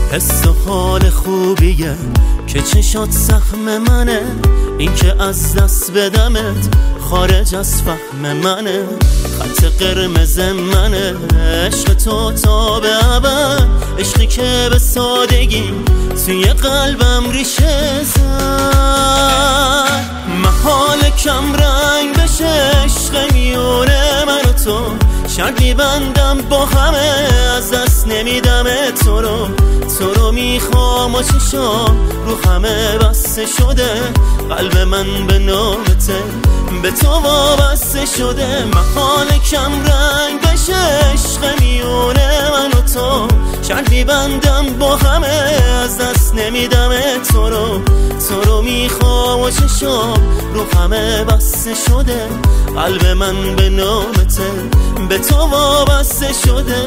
حس و حال خوبیه که چشات زخم منه، این که از دست بدمت خارج از فهم منه. خط قرمز منه عشق تو تا به ابد، عشقی که به سادگی توی قلبم ریشه زد. محال کم رنگ بشه عشق میونه من و تو، شرط میبندم با همه از دست نمیدم تو رو میخوام و چشام رو همه بسته شده، قلب من به نامته به تو وابسته شده. محال کم رنگ بشه عشق میونه من و تو، شرط میبندم با همه از دست نمیدم تو رو میخوام و چشام رو همه بسته شده، قلب من به نامته به تو وابسته شده.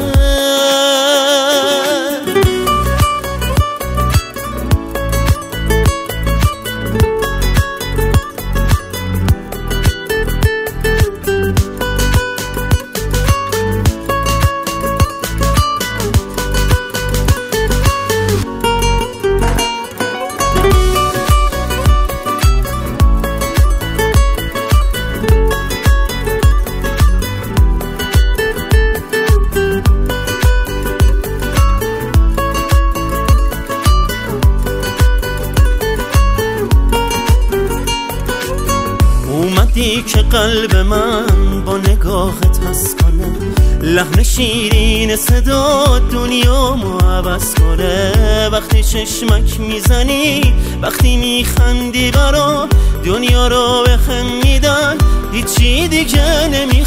اومدی که قلب من با نگاهت هست کنه، لحن شیرین صدا دنیامو عوض کنه. وقتی چشمک میزنی وقتی میخندی برا دنیا رو به هم میدن، هیچی دیگه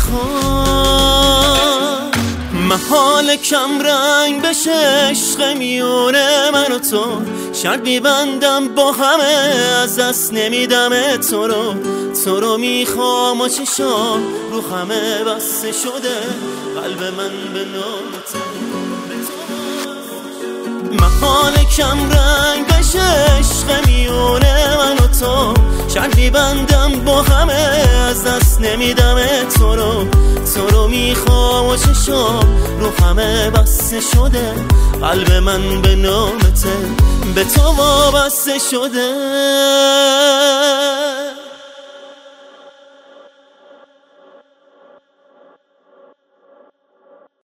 نمیخواد. محال کم رنگ بشه عشق میونه من و تو، شرط میبندم با همه از دست نمیدم تو رو میخوام و چشام رو همه بسته شده، قلب من به نامته. محال کم رنگ بشه عشق میونه من و تو، شرط میبندم با همه از دست نمیدم تو رو میخوام و چشام رو همه بسته شده، قلب من به نامته به تو وابسته شده.